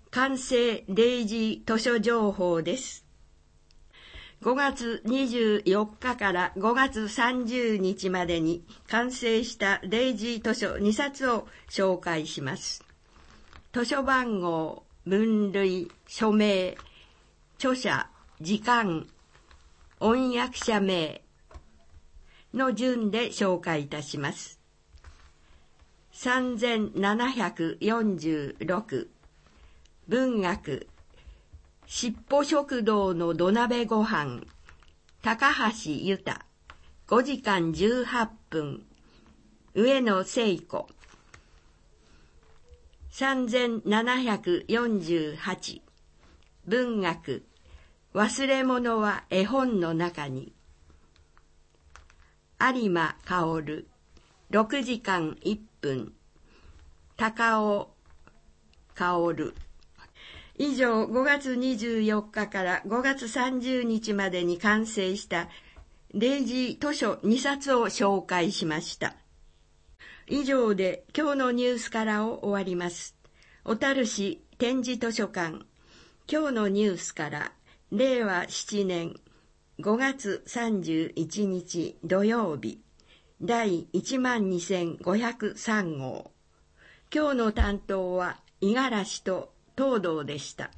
完成0時図書情報です。5月24日から5月30日までに完成した0時図書2冊を紹介します。図書番号、分類、署名、著者、時間、翻訳者名の順で紹介いたします。3746、文学、しっぽ食堂の土鍋ご飯、高橋由太、5時間18分、上野聖子。3748、文学、忘れ物は絵本の中に。有馬薫、6時間1分、高尾薫。以上、5月24日から5月30日までに完成した0時図書2冊を紹介しました。以上で今日のニュースからを終わります。小樽市点字図書館、今日のニュースから令和7年5月31日土曜日、第12503号。今日の担当は五十嵐と東堂でした。